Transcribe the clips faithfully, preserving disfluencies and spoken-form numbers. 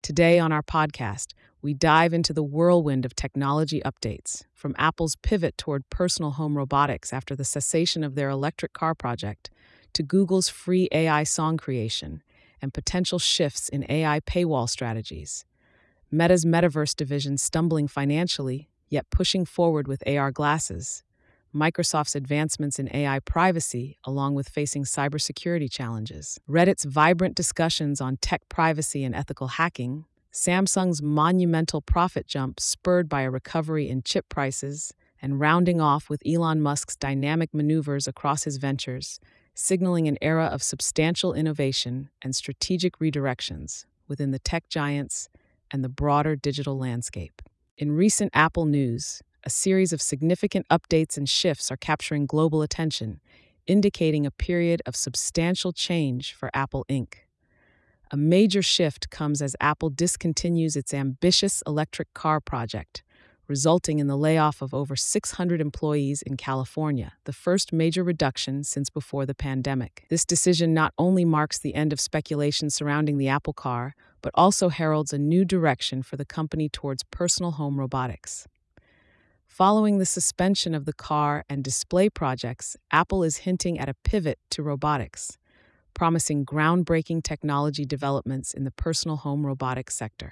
Today on our podcast, we dive into the whirlwind of technology updates, from Apple's pivot toward personal home robotics after the cessation of their electric car project, to Google's free A I song creation and potential shifts in A I paywall strategies. Meta's metaverse division stumbling financially, yet pushing forward with A R glasses. Microsoft's advancements in A I privacy, along with facing cybersecurity challenges. Reddit's vibrant discussions on tech privacy and ethical hacking. Samsung's monumental profit jump spurred by a recovery in chip prices. And rounding off with Elon Musk's dynamic maneuvers across his ventures, signaling an era of substantial innovation and strategic redirections within the tech giants and the broader digital landscape. In recent Apple news, a series of significant updates and shifts are capturing global attention, indicating a period of substantial change for Apple Incorporated. A major shift comes as Apple discontinues its ambitious electric car project, resulting in the layoff of over six hundred employees in California, the first major reduction since before the pandemic. This decision not only marks the end of speculation surrounding the Apple car, but also heralds a new direction for the company towards personal home robotics. Following the suspension of the car and display projects, Apple is hinting at a pivot to robotics, promising groundbreaking technology developments in the personal home robotics sector.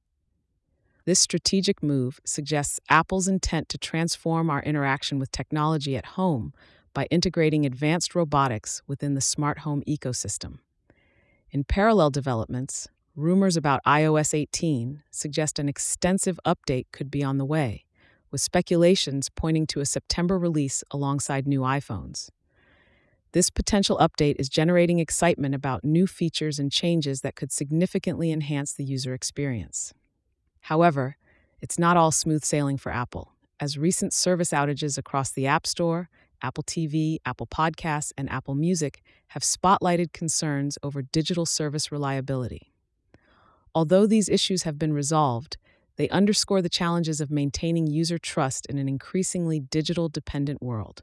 This strategic move suggests Apple's intent to transform our interaction with technology at home by integrating advanced robotics within the smart home ecosystem. In parallel developments, rumors about i O S eighteen suggest an extensive update could be on the way, with speculations pointing to a September release alongside new iPhones. This potential update is generating excitement about new features and changes that could significantly enhance the user experience. However, it's not all smooth sailing for Apple, as recent service outages across the App Store, Apple T V, Apple Podcasts, and Apple Music have spotlighted concerns over digital service reliability. Although these issues have been resolved, they underscore the challenges of maintaining user trust in an increasingly digital-dependent world.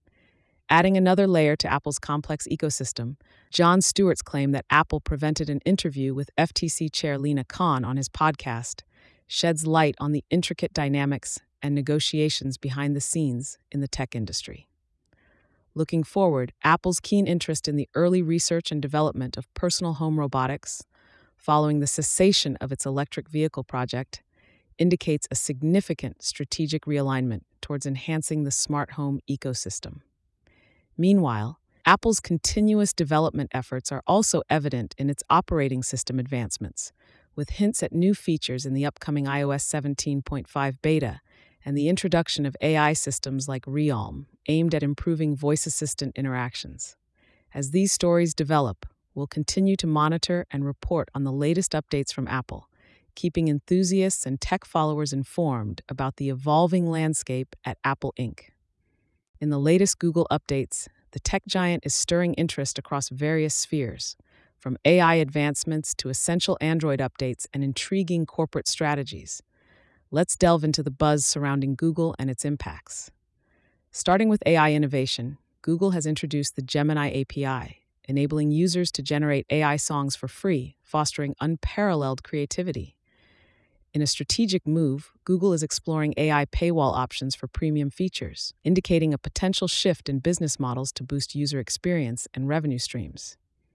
Adding another layer to Apple's complex ecosystem, Jon Stewart's claim that Apple prevented an interview with F T C Chair Lina Khan on his podcast sheds light on the intricate dynamics and negotiations behind the scenes in the tech industry. Looking forward, Apple's keen interest in the early research and development of personal home robotics, following the cessation of its electric vehicle project, indicates a significant strategic realignment towards enhancing the smart home ecosystem. Meanwhile, Apple's continuous development efforts are also evident in its operating system advancements, with hints at new features in the upcoming i O S seventeen point five beta and the introduction of A I systems like Realm, aimed at improving voice assistant interactions. As these stories develop, we'll continue to monitor and report on the latest updates from Apple, keeping enthusiasts and tech followers informed about the evolving landscape at Apple Incorporated. In the latest Google updates, the tech giant is stirring interest across various spheres, from A I advancements to essential Android updates and intriguing corporate strategies. Let's delve into the buzz surrounding Google and its impacts. Starting with A I innovation, Google has introduced the Gemini A P I, enabling users to generate A I songs for free, fostering unparalleled creativity. In a strategic move, Google is exploring A I paywall options for premium features, indicating a potential shift in business models to boost user experience and revenue streams.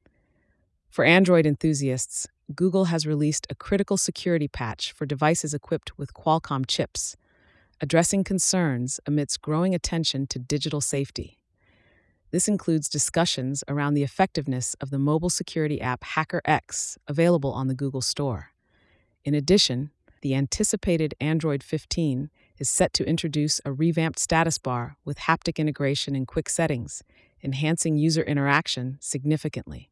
For Android enthusiasts, Google has released a critical security patch for devices equipped with Qualcomm chips, addressing concerns amidst growing attention to digital safety. This includes discussions around the effectiveness of the mobile security app HackerX, available on the Google Store. In addition, the anticipated Android fifteen is set to introduce a revamped status bar with haptic integration and quick settings, enhancing user interaction significantly.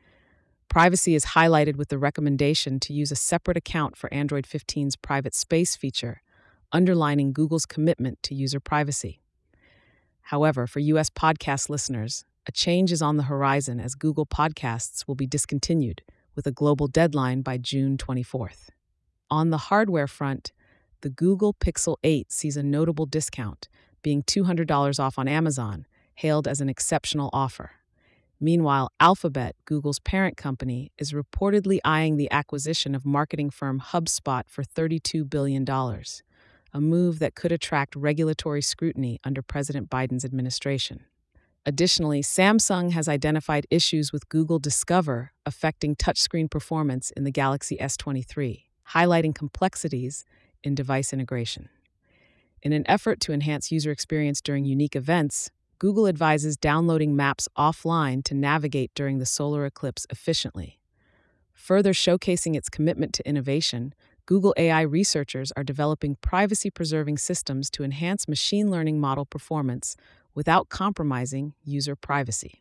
Privacy is highlighted with the recommendation to use a separate account for Android fifteen's private space feature, underlining Google's commitment to user privacy. However, for U S podcast listeners, a change is on the horizon as Google Podcasts will be discontinued, with a global deadline by June twenty-fourth. On the hardware front, the Google Pixel eight sees a notable discount, being two hundred dollars off on Amazon, hailed as an exceptional offer. Meanwhile, Alphabet, Google's parent company, is reportedly eyeing the acquisition of marketing firm HubSpot for thirty-two billion dollars, a move that could attract regulatory scrutiny under President Biden's administration. Additionally, Samsung has identified issues with Google Discover affecting touchscreen performance in the Galaxy S twenty-three, highlighting complexities in device integration. In an effort to enhance user experience during unique events, Google advises downloading maps offline to navigate during the solar eclipse efficiently. Further showcasing its commitment to innovation, Google A I researchers are developing privacy-preserving systems to enhance machine learning model performance without compromising user privacy.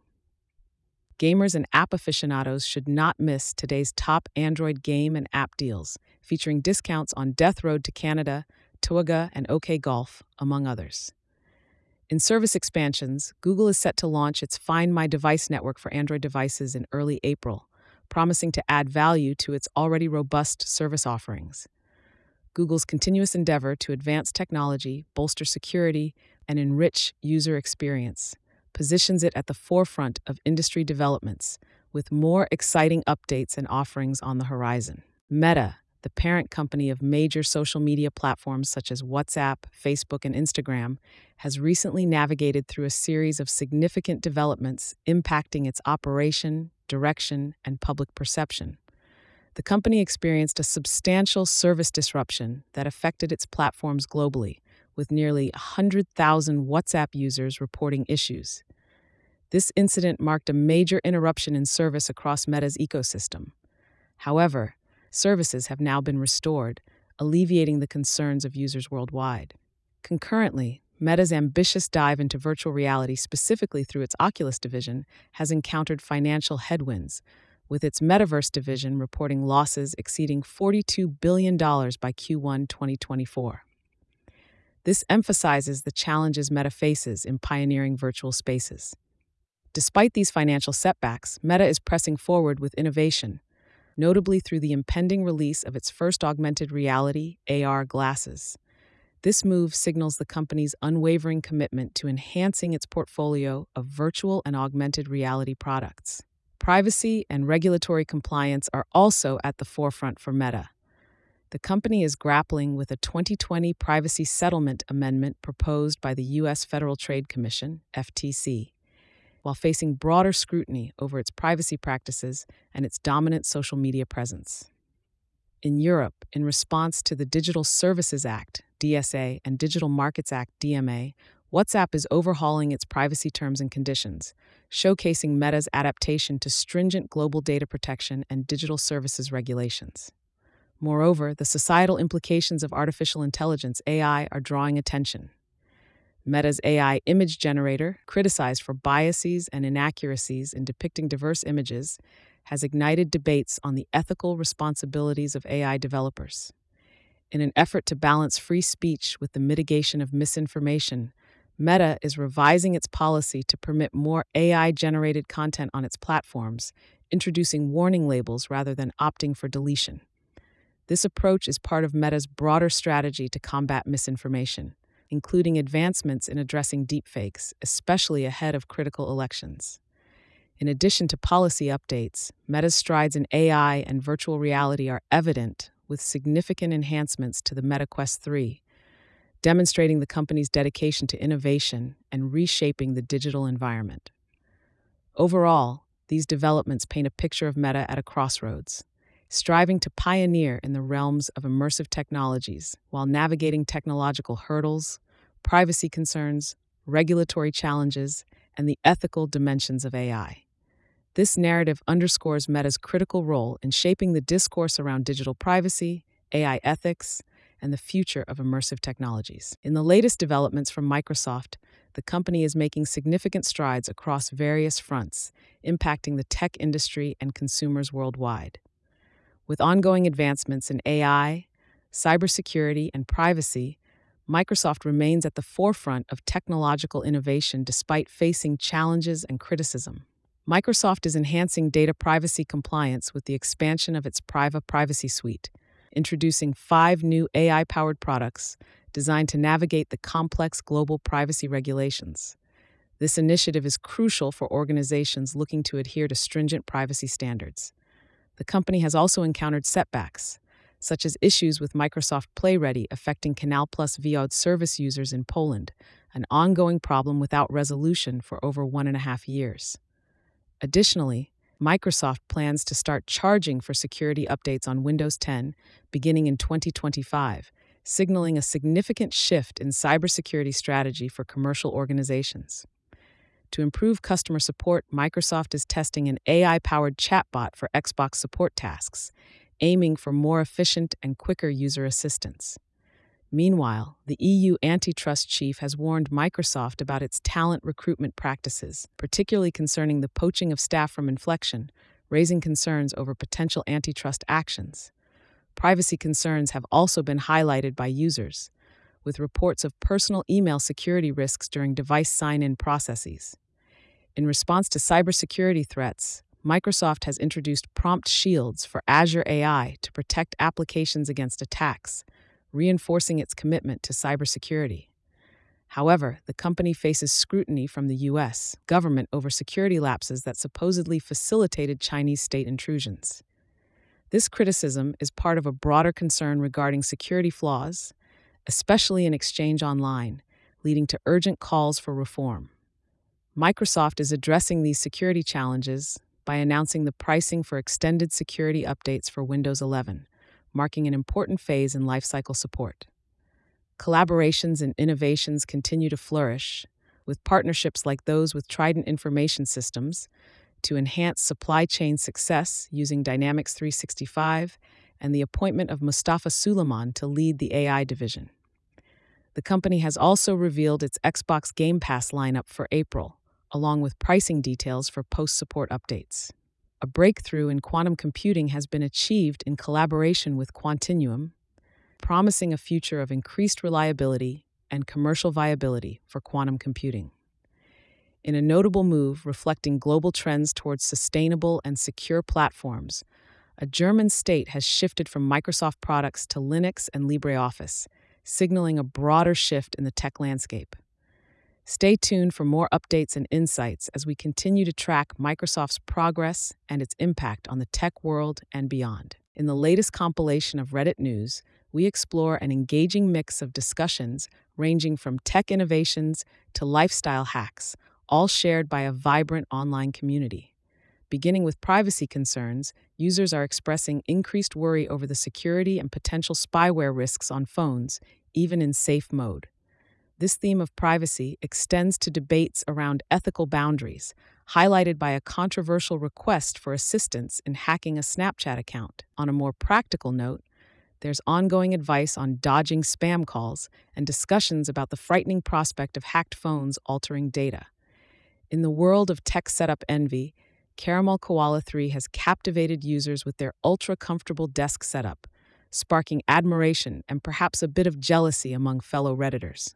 Gamers and app aficionados should not miss today's top Android game and app deals, featuring discounts on Death Road to Canada, Tooga, and OK Golf, among others. In service expansions, Google is set to launch its Find My Device network for Android devices in early April, promising to add value to its already robust service offerings. Google's continuous endeavor to advance technology, bolster security, and enrich user experience positions it at the forefront of industry developments, with more exciting updates and offerings on the horizon. Meta, the parent company of major social media platforms such as WhatsApp, Facebook, and Instagram, has recently navigated through a series of significant developments impacting its operation, direction, and public perception. The company experienced a substantial service disruption that affected its platforms globally, with nearly one hundred thousand WhatsApp users reporting issues. This incident marked a major interruption in service across Meta's ecosystem. However, services have now been restored, alleviating the concerns of users worldwide. Concurrently, Meta's ambitious dive into virtual reality, specifically through its Oculus division, has encountered financial headwinds, with its Metaverse division reporting losses exceeding forty-two billion dollars by Q one twenty twenty-four. This emphasizes the challenges Meta faces in pioneering virtual spaces. Despite these financial setbacks, Meta is pressing forward with innovation, notably through the impending release of its first augmented reality A R glasses. This move signals the company's unwavering commitment to enhancing its portfolio of virtual and augmented reality products. Privacy and regulatory compliance are also at the forefront for Meta. The company is grappling with a twenty twenty Privacy Settlement Amendment proposed by the U S Federal Trade Commission, F T C, while facing broader scrutiny over its privacy practices and its dominant social media presence. In Europe, in response to the Digital Services Act, D S A, and Digital Markets Act, D M A, WhatsApp is overhauling its privacy terms and conditions, showcasing Meta's adaptation to stringent global data protection and digital services regulations. Moreover, the societal implications of artificial intelligence, A I, are drawing attention. Meta's A I image generator, criticized for biases and inaccuracies in depicting diverse images, has ignited debates on the ethical responsibilities of A I developers. In an effort to balance free speech with the mitigation of misinformation, Meta is revising its policy to permit more A I-generated content on its platforms, introducing warning labels rather than opting for deletion. This approach is part of Meta's broader strategy to combat misinformation, including advancements in addressing deepfakes, especially ahead of critical elections. In addition to policy updates, Meta's strides in A I and virtual reality are evident, with significant enhancements to the Meta Quest three, demonstrating the company's dedication to innovation and reshaping the digital environment. Overall, these developments paint a picture of Meta at a crossroads, striving to pioneer in the realms of immersive technologies while navigating technological hurdles, privacy concerns, regulatory challenges, and the ethical dimensions of A I. This narrative underscores Meta's critical role in shaping the discourse around digital privacy, A I ethics, and the future of immersive technologies. In the latest developments from Microsoft, the company is making significant strides across various fronts, impacting the tech industry and consumers worldwide. With ongoing advancements in A I, cybersecurity, and privacy, Microsoft remains at the forefront of technological innovation despite facing challenges and criticism. Microsoft is enhancing data privacy compliance with the expansion of its Priva Privacy Suite, introducing five new A I-powered products designed to navigate the complex global privacy regulations. This initiative is crucial for organizations looking to adhere to stringent privacy standards. The company has also encountered setbacks, such as issues with Microsoft PlayReady affecting Canal Plus V O D service users in Poland, an ongoing problem without resolution for over one and a half years. Additionally, Microsoft plans to start charging for security updates on Windows ten beginning in twenty twenty-five, signaling a significant shift in cybersecurity strategy for commercial organizations. To improve customer support, Microsoft is testing an A I-powered chatbot for Xbox support tasks, aiming for more efficient and quicker user assistance. Meanwhile, the E U antitrust chief has warned Microsoft about its talent recruitment practices, particularly concerning the poaching of staff from Inflection, raising concerns over potential antitrust actions. Privacy concerns have also been highlighted by users, with reports of personal email security risks during device sign-in processes. In response to cybersecurity threats, Microsoft has introduced prompt shields for Azure A I to protect applications against attacks, reinforcing its commitment to cybersecurity. However, the company faces scrutiny from the U S government over security lapses that supposedly facilitated Chinese state intrusions. This criticism is part of a broader concern regarding security flaws, especially in Exchange Online, leading to urgent calls for reform. Microsoft is addressing these security challenges by announcing the pricing for extended security updates for Windows eleven, marking an important phase in lifecycle support. Collaborations and innovations continue to flourish, with partnerships like those with Trident Information Systems to enhance supply chain success using Dynamics three sixty-five and the appointment of Mustafa Suleiman to lead the A I division. The company has also revealed its Xbox Game Pass lineup for April, along with pricing details for post-support updates. A breakthrough in quantum computing has been achieved in collaboration with Quantinuum, promising a future of increased reliability and commercial viability for quantum computing. In a notable move reflecting global trends towards sustainable and secure platforms, a German state has shifted from Microsoft products to Linux and LibreOffice, signaling a broader shift in the tech landscape. Stay tuned for more updates and insights as we continue to track Microsoft's progress and its impact on the tech world and beyond. In the latest compilation of Reddit news, we explore an engaging mix of discussions ranging from tech innovations to lifestyle hacks, all shared by a vibrant online community. Beginning with privacy concerns, users are expressing increased worry over the security and potential spyware risks on phones, even in safe mode. This theme of privacy extends to debates around ethical boundaries, highlighted by a controversial request for assistance in hacking a Snapchat account. On a more practical note, there's ongoing advice on dodging spam calls and discussions about the frightening prospect of hacked phones altering data. In the world of tech setup envy, Caramel Koala three has captivated users with their ultra-comfortable desk setup, sparking admiration and perhaps a bit of jealousy among fellow Redditors.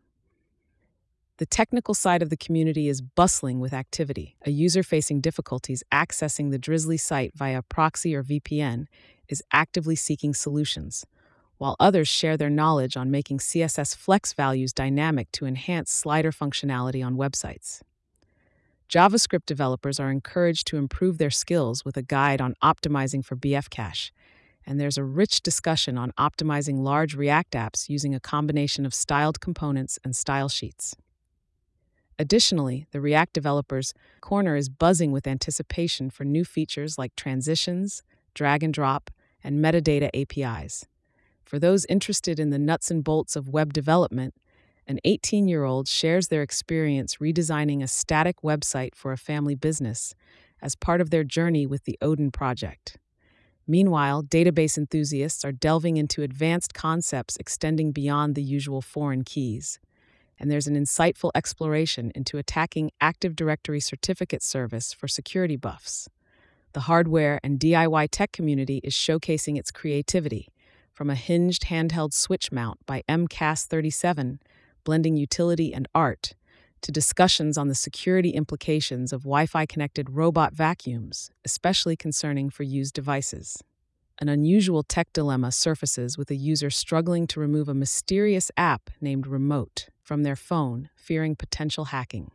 The technical side of the community is bustling with activity. A user facing difficulties accessing the Drizzly site via proxy or V P N is actively seeking solutions, while others share their knowledge on making C S S flex values dynamic to enhance slider functionality on websites. JavaScript developers are encouraged to improve their skills with a guide on optimizing for B F cache, and there's a rich discussion on optimizing large React apps using a combination of styled components and style sheets. Additionally, the React developers' corner is buzzing with anticipation for new features like transitions, drag and drop, and metadata A P Is. For those interested in the nuts and bolts of web development, an eighteen-year-old shares their experience redesigning a static website for a family business as part of their journey with the Odin project. Meanwhile, database enthusiasts are delving into advanced concepts extending beyond the usual foreign keys. And there's an insightful exploration into attacking Active Directory certificate service for security buffs. The hardware and D I Y tech community is showcasing its creativity, from a hinged handheld switch mount by M C A S thirty-seven, blending utility and art, to discussions on the security implications of Wi-Fi-connected robot vacuums, especially concerning for used devices. An unusual tech dilemma surfaces with a user struggling to remove a mysterious app named Remote from their phone, fearing potential hacking.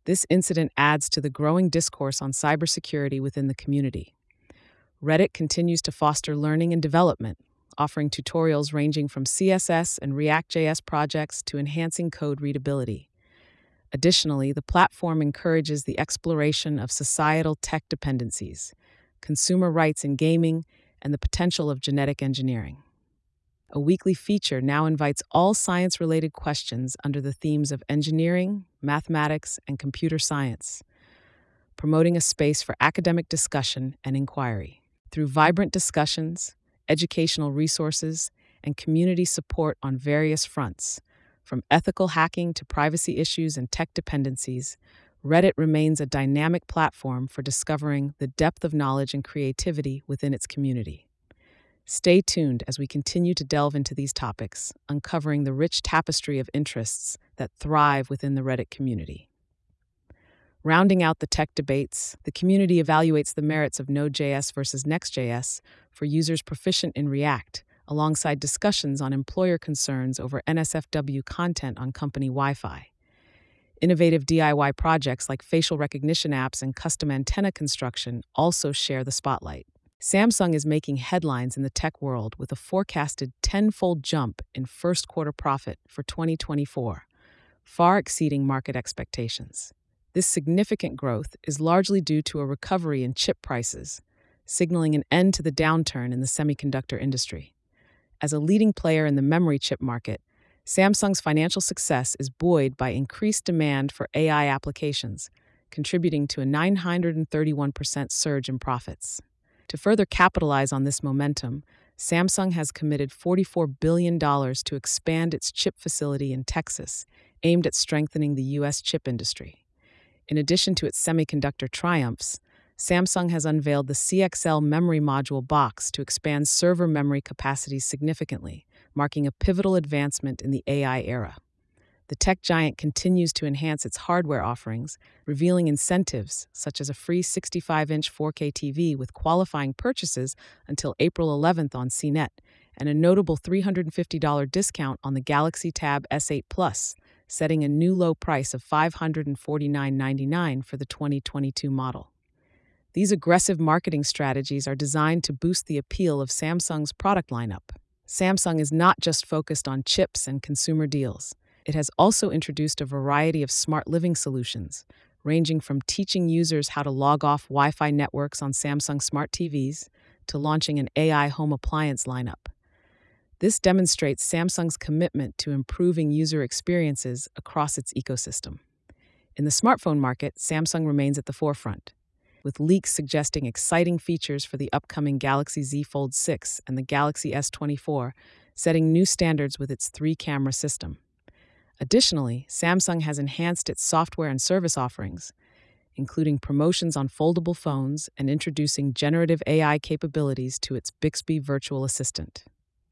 This incident adds to the growing discourse on cybersecurity within the community. Reddit continues to foster learning and development, offering tutorials ranging from C S S and React.js projects to enhancing code readability. Additionally, the platform encourages the exploration of societal tech dependencies, consumer rights in gaming, and the potential of genetic engineering. A weekly feature now invites all science-related questions under the themes of engineering, mathematics, and computer science, promoting a space for academic discussion and inquiry. Through vibrant discussions, educational resources, and community support on various fronts, from ethical hacking to privacy issues and tech dependencies, Reddit remains a dynamic platform for discovering the depth of knowledge and creativity within its community. Stay tuned as we continue to delve into these topics, uncovering the rich tapestry of interests that thrive within the Reddit community. Rounding out the tech debates, the community evaluates the merits of Node.js versus Next.js for users proficient in React, alongside discussions on employer concerns over N S F W content on company Wi-Fi. Innovative D I Y projects like facial recognition apps and custom antenna construction also share the spotlight. Samsung is making headlines in the tech world with a forecasted tenfold jump in first quarter profit for twenty twenty-four, far exceeding market expectations. This significant growth is largely due to a recovery in chip prices, signaling an end to the downturn in the semiconductor industry. As a leading player in the memory chip market, Samsung's financial success is buoyed by increased demand for A I applications, contributing to a nine hundred thirty-one percent surge in profits. To further capitalize on this momentum, Samsung has committed forty-four billion dollars to expand its chip facility in Texas, aimed at strengthening the U S chip industry. In addition to its semiconductor triumphs, Samsung has unveiled the C X L memory module box to expand server memory capacity significantly, marking a pivotal advancement in the A I era. The tech giant continues to enhance its hardware offerings, revealing incentives such as a free sixty-five inch four K T V with qualifying purchases until April eleventh on C net, and a notable three hundred fifty dollars discount on the Galaxy Tab S eight Plus, setting a new low price of five hundred forty-nine ninety-nine for the twenty twenty-two model. These aggressive marketing strategies are designed to boost the appeal of Samsung's product lineup. Samsung is not just focused on chips and consumer deals. It has also introduced a variety of smart living solutions, ranging from teaching users how to log off Wi-Fi networks on Samsung Smart T Vs to launching an A I home appliance lineup. This demonstrates Samsung's commitment to improving user experiences across its ecosystem. In the smartphone market, Samsung remains at the forefront, with leaks suggesting exciting features for the upcoming Galaxy Z Fold six and the Galaxy S twenty-four, setting new standards with its three-camera system. Additionally, Samsung has enhanced its software and service offerings, including promotions on foldable phones and introducing generative A I capabilities to its Bixby virtual assistant.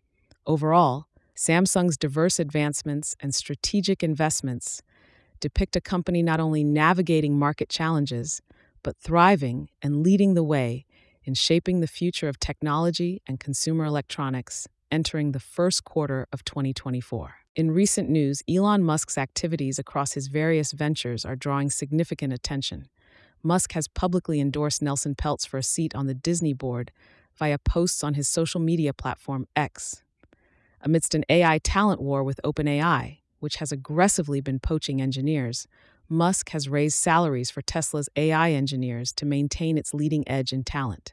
Overall, Samsung's diverse advancements and strategic investments depict a company not only navigating market challenges, but thriving and leading the way in shaping the future of technology and consumer electronics entering the first quarter of twenty twenty-four. In recent news, Elon Musk's activities across his various ventures are drawing significant attention. Musk has publicly endorsed Nelson Peltz for a seat on the Disney board via posts on his social media platform X. Amidst an A I talent war with OpenAI, which has aggressively been poaching engineers, Musk has raised salaries for Tesla's A I engineers to maintain its leading edge in talent.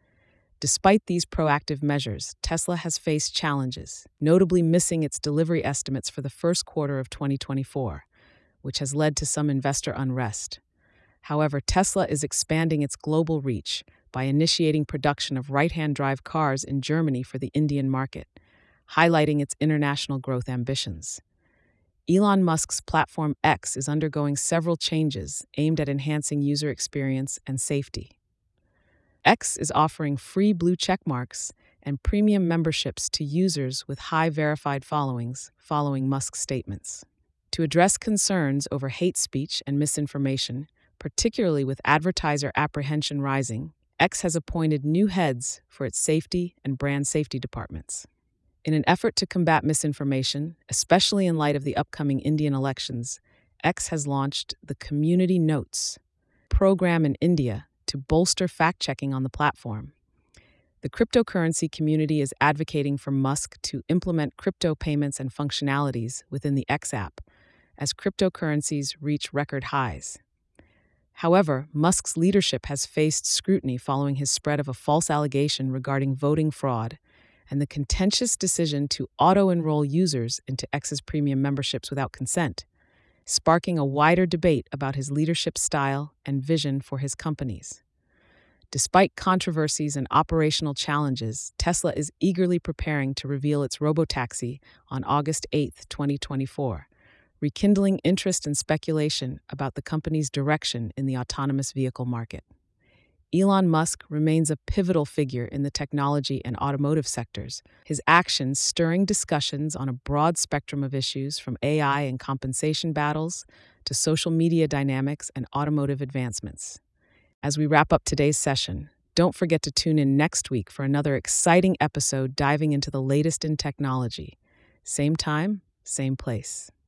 Despite these proactive measures, Tesla has faced challenges, notably missing its delivery estimates for the first quarter of twenty twenty-four, which has led to some investor unrest. However, Tesla is expanding its global reach by initiating production of right-hand drive cars in Germany for the Indian market, highlighting its international growth ambitions. Elon Musk's platform X is undergoing several changes aimed at enhancing user experience and safety. X is offering free blue checkmarks and premium memberships to users with high verified followings, following Musk's statements. To address concerns over hate speech and misinformation, particularly with advertiser apprehension rising, X has appointed new heads for its safety and brand safety departments. In an effort to combat misinformation, especially in light of the upcoming Indian elections, X has launched the Community Notes program in India to bolster fact-checking on the platform. The cryptocurrency community is advocating for Musk to implement crypto payments and functionalities within the X app as cryptocurrencies reach record highs. However, Musk's leadership has faced scrutiny following his spread of a false allegation regarding voting fraud and the contentious decision to auto-enroll users into X's premium memberships without consent, sparking a wider debate about his leadership style and vision for his companies. Despite controversies and operational challenges, Tesla is eagerly preparing to reveal its robotaxi on August eighth, twenty twenty-four, rekindling interest and speculation about the company's direction in the autonomous vehicle market. Elon Musk remains a pivotal figure in the technology and automotive sectors, his actions stirring discussions on a broad spectrum of issues from A I and compensation battles to social media dynamics and automotive advancements. As we wrap up today's session, don't forget to tune in next week for another exciting episode diving into the latest in technology. Same time, same place.